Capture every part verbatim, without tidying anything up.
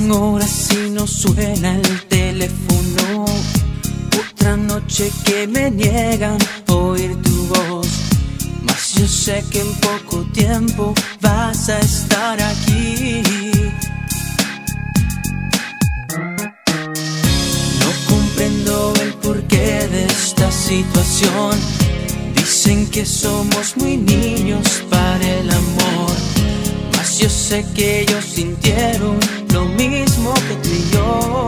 horas y no suena el teléfono. Otra noche que me niegan oír tu voz. Mas yo sé que en poco tiempo vas a estar aquí. No comprendo el porqué de esta situación. Dicen que somos muy niños para el amor, mas yo sé que ellos sintieron lo mismo que tú y yo.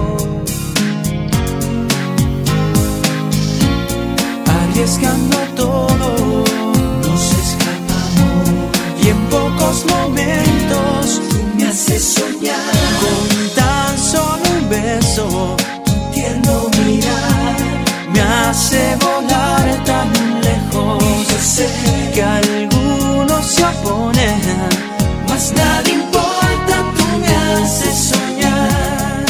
Arriesgando todo, nos escapamos, y en pocos momentos tú me haces soñar. Con tan solo un beso, tu tierno mirar me hace volar tan lejos. Y yo sé que algunos se oponen, mas nada importa, tú me haces soñar.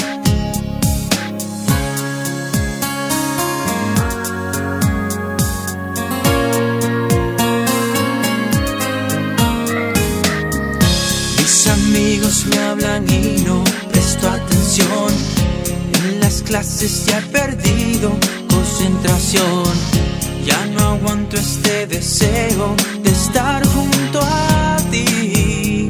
Mis amigos me hablan y no presto atención. En las clases ya he perdido concentración. Ya no aguanto este deseo de estar junto a ti.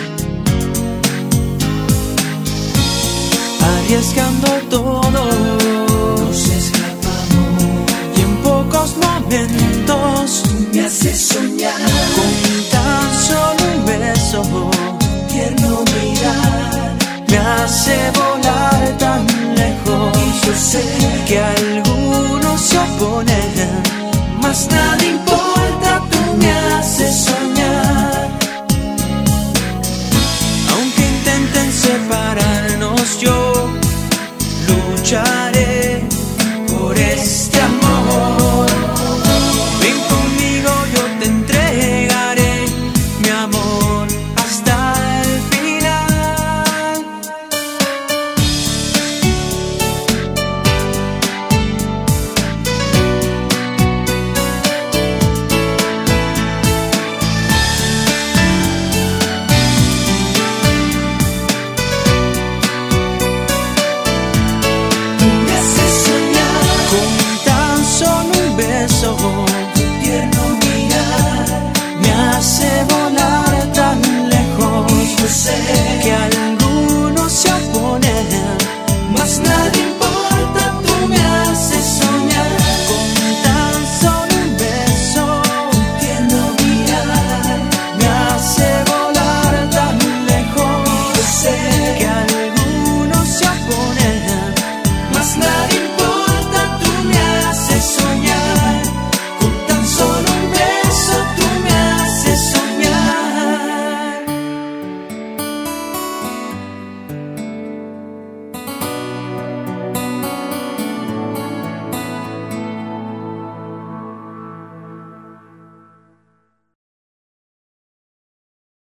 Arriesgando todo, nos escapamos, y en pocos momentos me haces soñar. Con tan solo un beso, tierno mirar me hace volar tan lejos. Y yo sé que algunos se oponen, mas nada importa, tú me haces soñar. Aunque intenten separarnos, yo lucharé.